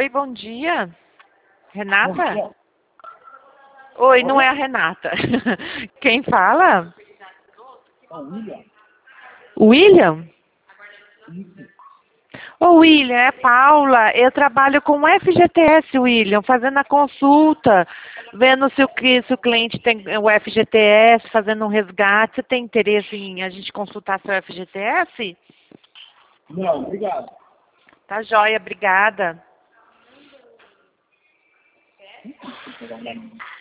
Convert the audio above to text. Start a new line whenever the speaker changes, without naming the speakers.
Oi, bom dia. Renata?
Bom dia.
Oi, não é a Renata. Quem fala?
É o William.
William?
Isso.
Ô, William, é Paula. Eu trabalho com o FGTS, William, fazendo a consulta, vendo se o cliente tem o FGTS, fazendo um resgate. Você tem interesse em a gente consultar seu FGTS?
Não, obrigado.
Tá joia, obrigada.